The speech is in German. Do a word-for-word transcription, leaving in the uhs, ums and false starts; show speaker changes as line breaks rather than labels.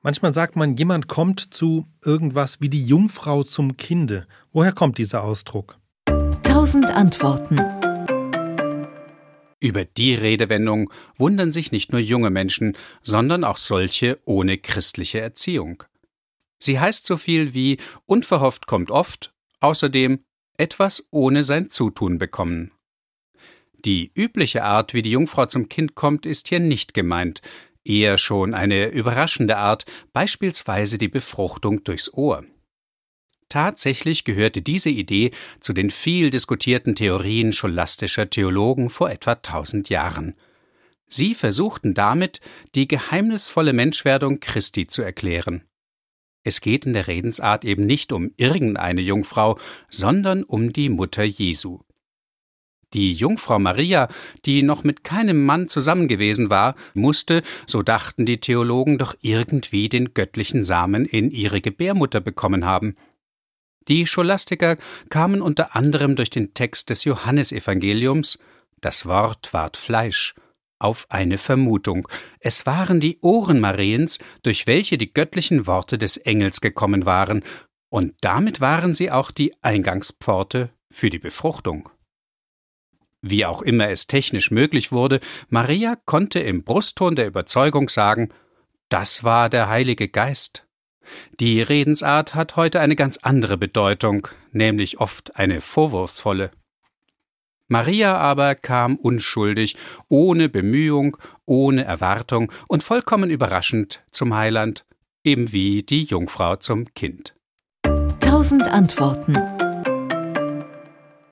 Manchmal sagt man, jemand kommt zu irgendwas wie die Jungfrau zum Kinde. Woher kommt dieser Ausdruck?
Tausend Antworten.
Über die Redewendung wundern sich nicht nur junge Menschen, sondern auch solche ohne christliche Erziehung. Sie heißt so viel wie unverhofft kommt oft, außerdem etwas ohne sein Zutun bekommen. Die übliche Art, wie die Jungfrau zum Kind kommt, ist hier nicht gemeint, eher schon eine überraschende Art, beispielsweise die Befruchtung durchs Ohr. Tatsächlich gehörte diese Idee zu den viel diskutierten Theorien scholastischer Theologen vor etwa tausend Jahren. Sie versuchten damit, die geheimnisvolle Menschwerdung Christi zu erklären. Es geht in der Redensart eben nicht um irgendeine Jungfrau, sondern um die Mutter Jesu. Die Jungfrau Maria, die noch mit keinem Mann zusammen gewesen war, musste, so dachten die Theologen, doch irgendwie den göttlichen Samen in ihre Gebärmutter bekommen haben. Die Scholastiker kamen unter anderem durch den Text des Johannesevangeliums, das Wort ward Fleisch, auf eine Vermutung. Es waren die Ohren Mariens, durch welche die göttlichen Worte des Engels gekommen waren, und damit waren sie auch die Eingangspforte für die Befruchtung. Wie auch immer es technisch möglich wurde, Maria konnte im Brustton der Überzeugung sagen, das war der Heilige Geist. Die Redensart hat heute eine ganz andere Bedeutung, nämlich oft eine vorwurfsvolle. Maria aber kam unschuldig, ohne Bemühung, ohne Erwartung und vollkommen überraschend zum Heiland, eben wie die Jungfrau zum Kind.
Tausend Antworten.